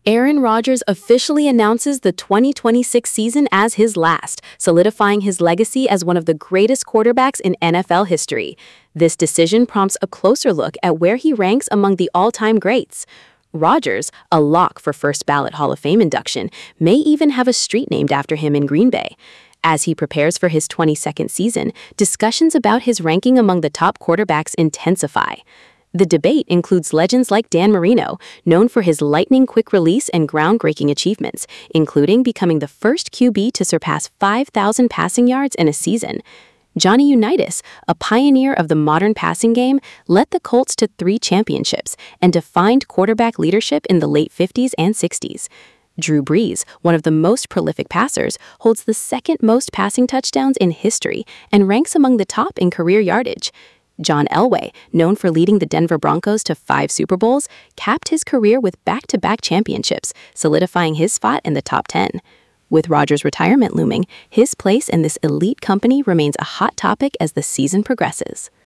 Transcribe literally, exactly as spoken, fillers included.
Aaron Rodgers officially announces the twenty twenty-six season as his last, solidifying his legacy as one of the greatest quarterbacks in N F L history. This decision prompts a closer look at where he ranks among the all-time greats. Rodgers, a lock for first-ballot Hall of Fame induction, may even have a street named after him in Green Bay. As he prepares for his twenty-second season, discussions about his ranking among the top quarterbacks intensify. The debate includes legends like Dan Marino, known for his lightning-quick release and groundbreaking achievements, including becoming the first Q B to surpass five thousand passing yards in a season. Johnny Unitas, a pioneer of the modern passing game, led the Colts to three championships and defined quarterback leadership in the late fifties and sixties. Drew Brees, one of the most prolific passers, holds the second most passing touchdowns in history and ranks among the top in career yardage. John Elway, known for leading the Denver Broncos to five Super Bowls, capped his career with back-to-back championships, solidifying his spot in the top ten. With Rodgers' retirement looming, his place in this elite company remains a hot topic as the season progresses.